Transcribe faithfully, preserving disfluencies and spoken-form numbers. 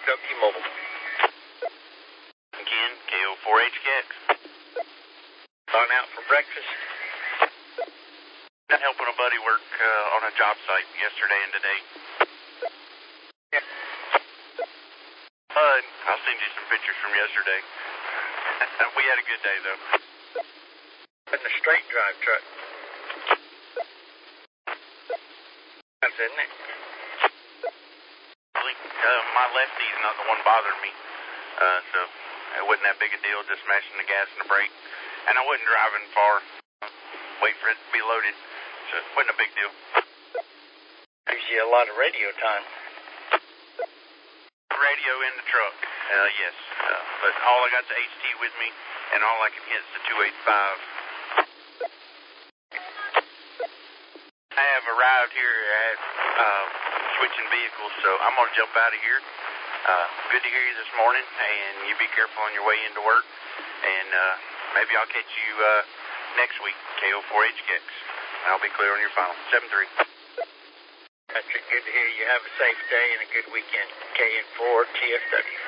W Mobile. Again, K O four H K X. Gone out for breakfast? Been helping a buddy work uh, on a job site yesterday and today. Yeah. Bud, I'll send you some pictures from yesterday. We had a good day, though. In the straight drive truck. That's isn't it? Uh, my lefty's not the one bothering me, uh, so it wasn't that big a deal, just smashing the gas and the brake. And I wasn't driving far, wait for it to be loaded, so it wasn't a big deal. Gives you a lot of radio time. Radio in the truck, uh, yes, uh, but all I got's the H T with me, and all I can hit is the two eighty-five. I have arrived here at uh, switching vehicles, so I'm going to jump out of here. Uh, good to hear you this morning, and you be careful on your way into work. And uh, maybe I'll catch you uh, next week, K O four H K X. And I'll be clear on your phone. seven three. Patrick, good to hear you. Have a safe day and a good weekend. K N four T F W.